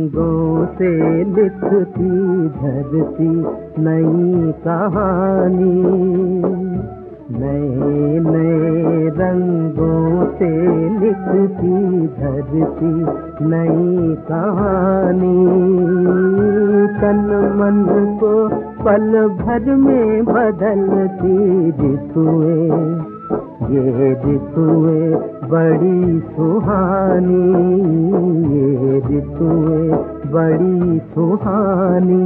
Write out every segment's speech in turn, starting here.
रंगों से लिखती धरती नई कहानी, नए नए रंगों से लिखती धरती नई कहानी। तन मन को पल भर में बदलती ऋतुएं, ये ऋतुएं बड़ी सुहानी, ये ऋतुएं बड़ी सुहानी।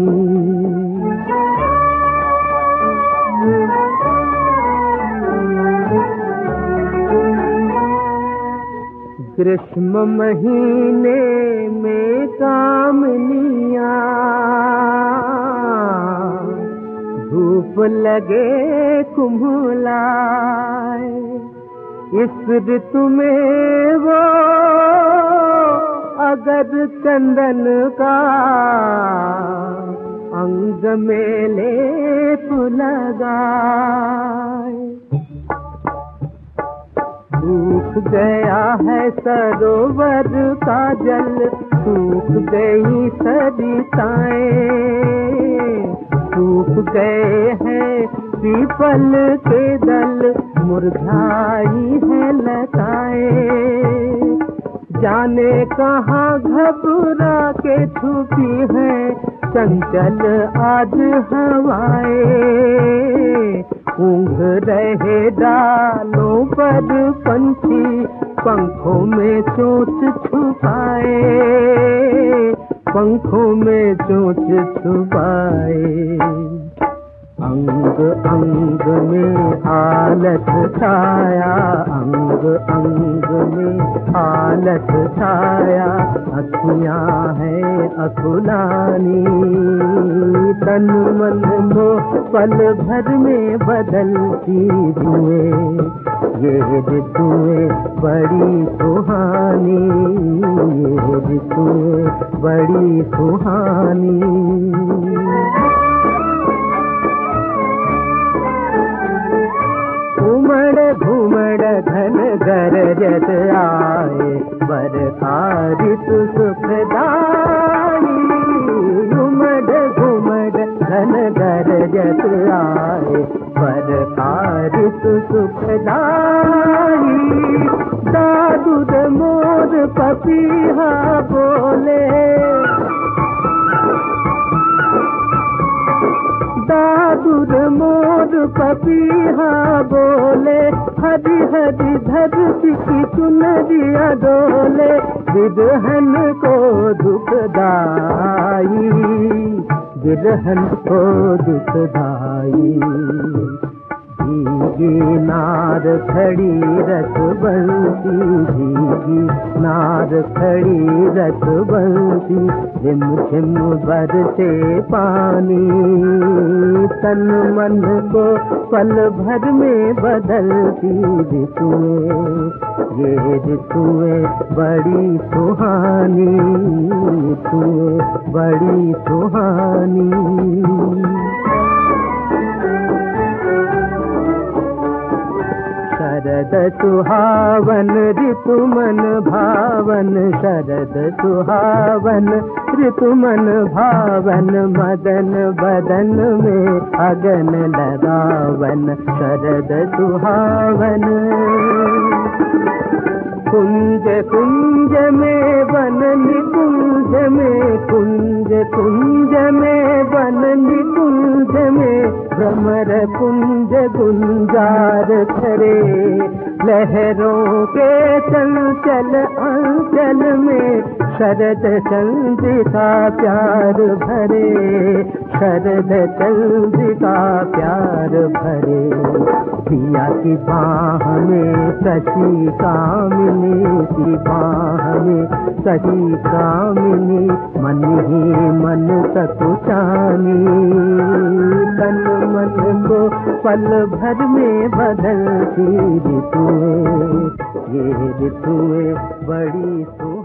ग्रीष्म महीने में कामनियाँ धूप लगे कुम्हलाए, इस ऋतु में वो अगर चंदन का अंग में लेप लगाए। सूख गया है सरोवर का जल, सूख गई सरिताएं, सूख गए हैं पीपल के दल, मुरझाई है लताएं। जाने कहाँ घबरा के छुपी है चंचल आज हवाएं, ऊँघ रहे डालों पर पंछी, पंखों में चोंच छुपाए, पंखों में चोंच छुपाए। अंग अंग में आलस छाया, अंग अंग में आलस छाया, अखियाँ है अकुलानी। तन मन को पल भर में बदलती हुए, ये ऋतुएं बड़ी सुहानी, ये ऋतुएं बड़ी सुहानी। उमड़ घुमड़ घन गरजत आए, बरखा ऋतु सुखदाई। उमड़ घुमड़ घन गरजत आए, बरखा ऋतु सुखदाई। दादुद मोर पपीहा बोले, दादुद मोर पपीहा बोले, हरी हरी धरती की चुनरिया डोले, बिरहन को दुखदाई, बिरहन को दुखदाई। भीगी नार खड़ी रत बंसी, भीगी नार खड़ी रत बंसी, झिम झिम बरसे पानी। तन मन को पल भर में बदलती ऋतुएं, ये ऋतुएं बड़ी सुहानी, ऋतुएं बड़ी सुहानी। शरद सुहावन ऋतु मन भावन, शरद सुहावन ऋतु मन भावन, मदन बदन में अगन लगावन। शरद सुहावन कुंज कुंज में वन निकुंज में, कुंज कुंज में वन निकुंज में, भ्रमर कुंज गुंजार करे। लहरों के चंचल अंचल में शरद चंद्रिका प्यार भरे, शरद चंद्रिका प्यार भरे। पिया की बाह में सखी कामिनी की बाह में सखी कामिनी, मन ही मन सकुचानी। तन मन को पल भर में बदलती ऋतुएं, ये ऋतुएं बड़ी